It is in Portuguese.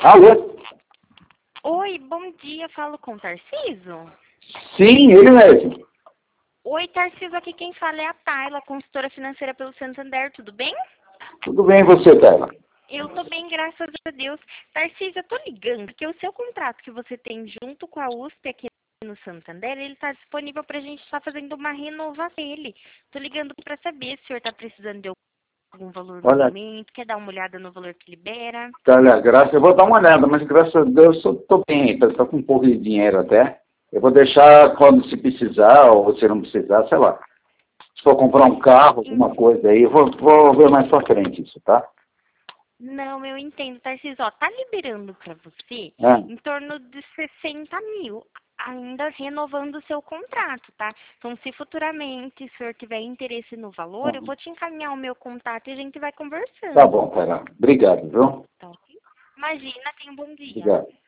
Alô? Oi, bom dia, falo com o Tarciso? Sim, ele mesmo. Oi, Tarciso, aqui quem fala é a Tayla, consultora financeira pelo Santander, tudo bem? Tudo bem, e você, Tela? Eu tô bem, graças a Deus. Tarciso, eu tô ligando porque o seu contrato que você tem junto com a USP aqui no Santander, ele tá disponível pra gente estar fazendo uma renovação dele. Tô ligando pra saber se o senhor tá precisando de algum valor no Olha, momento, quer dar uma olhada no valor que libera. Tela, eu vou dar uma olhada, mas graças a Deus eu estou bem, estou com um pouco de dinheiro até. Eu vou deixar quando se precisar, ou se não precisar, sei lá. Se for comprar um carro, alguma coisa aí, eu vou ver mais pra frente isso, tá? Não, eu entendo, Tarcísio. Ó, tá liberando para você É, em torno de 60 mil, ainda renovando o seu contrato, tá? Então, se futuramente o senhor tiver interesse no valor, eu vou te encaminhar o meu contato e a gente vai tá conversando. bom, Tela. Obrigado, viu? Tá ok? Imagina, tenha um bom dia. Obrigado.